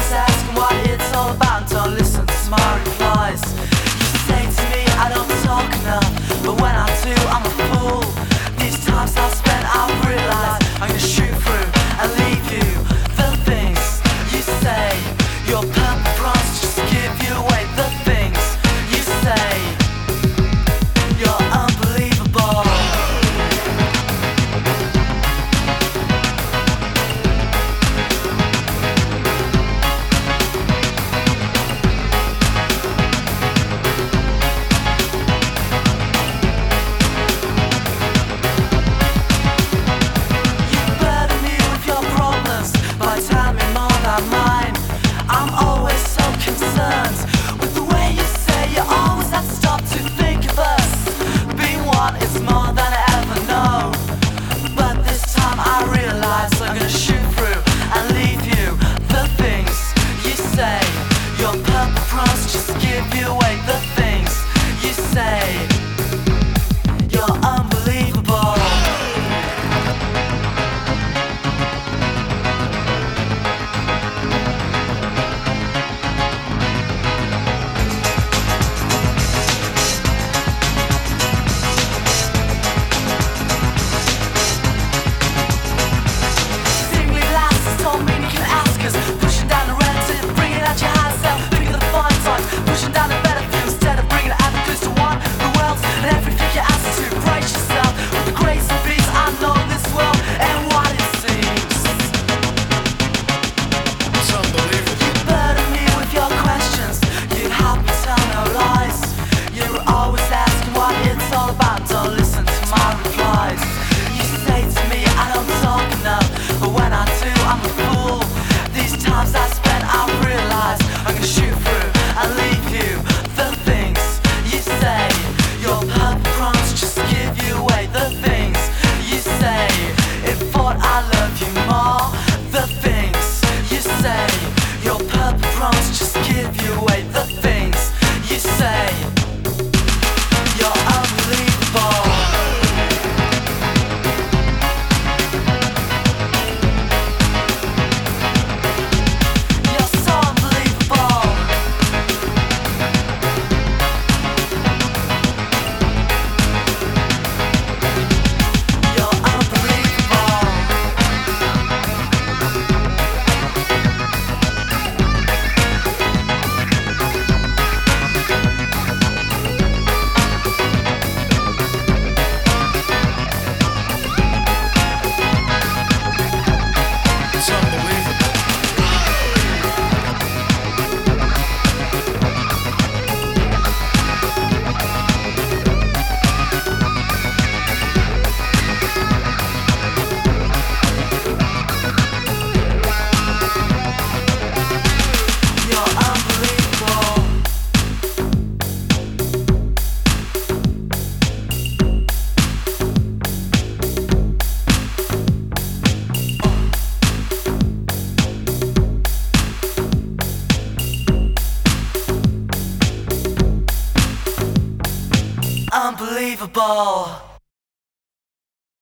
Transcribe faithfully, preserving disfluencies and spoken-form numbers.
always asking what it's all about. Don't listen to my replies. You say to me I don't talk enough, but when I do I'm a fool. These times I've spent I've realized I'm gonna shoot through and leave you. The things you say, your purple bronze just give you away. The things you say, you're unbelievable. Mine. I'm always so concerned with the way you say you always have to stop to think of us. Being one is more than I ever know, but this time I realize I'm gonna shoot through and leave you. The things you say, your purple promise just give you away. The things you say, you're unbelievable. Just give you away. The things you say, you're unbelievable. You're so unbelievable. You're unbelievable. Unbelievable.